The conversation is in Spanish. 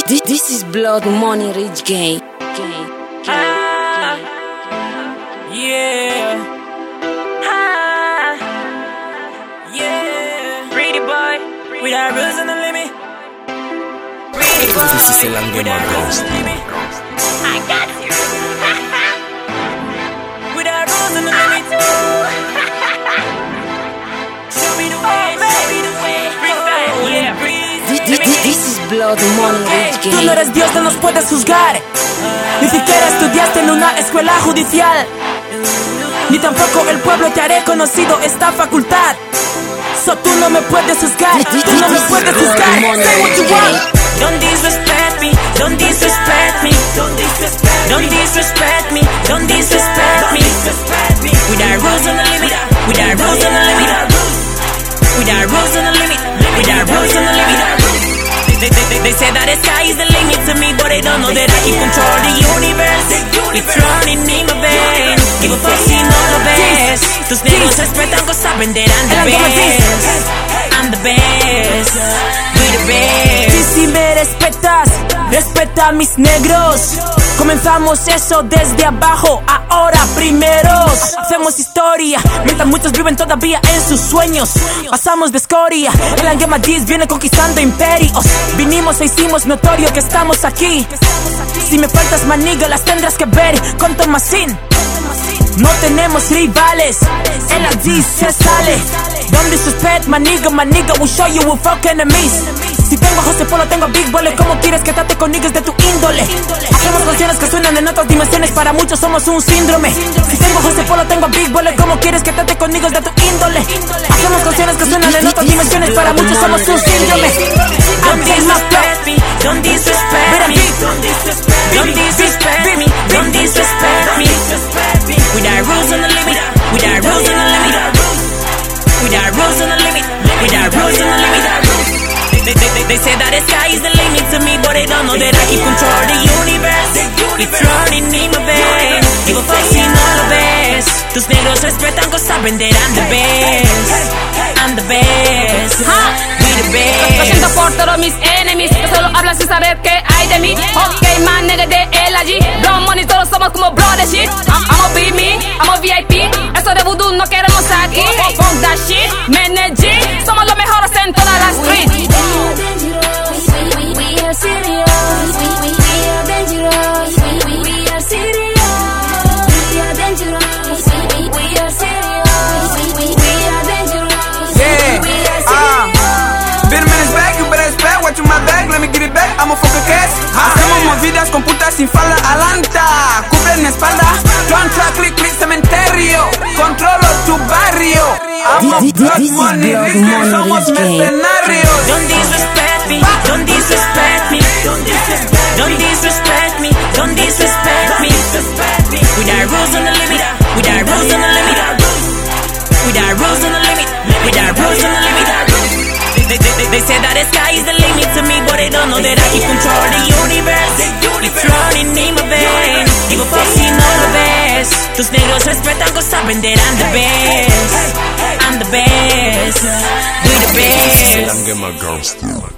This is Blood Money Rich Gang. Yeah. Pretty boy, without rules and the limit. Pretty boy, This is el Angema Ghost. I got you. Without rules and the limit. Show me the way, show me the way. Yeah, This is Blood Money Rich tú Gang. no eres Dios, no nos puedes juzgar. Ni siquiera estudiaste en una escuela judicial. Ni tampoco el pueblo te haré conocido esta facultad. So tú no me puedes juzgar, tú no me puedes juzgar. Say what you want. Don't disrespect me, don't disrespect me, don't disrespect, don't disrespect me, don't disrespect me. Without rules on the limit, without rules on the limit, without rules on the limit, without rules on the limit. They say that the sky is the limit to me, but they don't know that I can control the universe. It's running in my veins. Give a fuck si no lo ves. Tus negros respetan, cause saben that I'm the best. I'm the best. We the best. Si me respetas, respeta a mis negros. Comenzamos eso desde abajo, ahora primeros. Hacemos historia, mientras muchos viven todavía en sus sueños. Pasamos de escoria, el Angema G's viene conquistando imperios. Vinimos e hicimos notorio que estamos aquí. Si me faltas maniga, las tendrás que ver con Tomasín. No tenemos rivales, el G se sale. Don't disrespect, maniga, we show you we fuck enemies. Si tengo a José Polo, tengo a Big Bole. ¿Cómo quieres que trate con niggas de tu índole? Hacemos canciones que suenan en otras dimensiones. Para muchos somos un síndrome. Si tengo a José Polo, tengo a Big Bole. ¿Cómo quieres que trate con niggas de tu índole? Hacemos canciones que suenan en otras dimensiones. Para muchos somos un síndrome. Don't disrespect me, don't disrespect me, don't disrespect me, don't disrespect me, don't disrespect me. Without rules on the limit, without rules on the limit, without rules on the limit, without rules on the limit. They say that the sky is the limit to me, but they don't know that I can control the universe. It's running in my veins. Give a fuck si no lo ves. Tus negros respetan, cause saben that I'm the best. I'm the best. We the best. Lo siento por todos mis enemies, que solo hablan sin saber qué hay de mí. Ok, man, nigga de él allí. Blood money, todos somos como blood de shit. I'm a be me, I'm a VIP. Eso de voodoo no queremos aquí. Fuck that shit, Menegy. Somos los mejores en toda la street. Amo fuck cash. Hacemos movidas con putas sin falda alanta. Cubre mi espalda. Contra click click cementerio. Controlo tu barrio. Amo Blood Money Rich Gang. Somos mercenarios. Don't disrespect me, don't disrespect me, don't disrespect, don't disrespect me, don't disrespect me. Without rules on the limit, without rules on the limit, without rules on the limit, without rules on the limit. They say that the sky is the limit to me, but they don't know that I can control the universe. It's running in my veins. Give a fuck si no lo ves. Tus negros respetan, cause saben that I'm the best. I'm the best. We the best. This is el Angema Ghost.